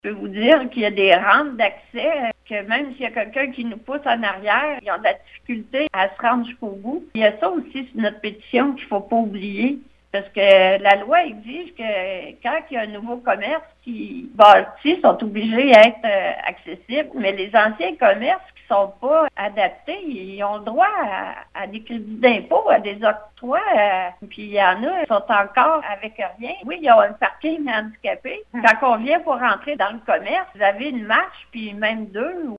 Je peux vous dire qu'il y a des rampes d'accès, que même s'il y a quelqu'un qui nous pousse en arrière, ils ont de la difficulté à se rendre jusqu'au bout. Il y a ça aussi sur notre pétition qu'il ne faut pas oublier. Parce que la loi exige que quand il y a un nouveau commerce qui bâtit, sont obligés d'être accessibles. Mais les anciens commerces qui ne sont pas adaptés, ils ont le droit à des crédits d'impôt, à des octrois. Puis il y en a qui sont encore avec rien. Oui, il y a un parking handicapé. Quand on vient pour rentrer dans le commerce, vous avez une marche, puis même deux.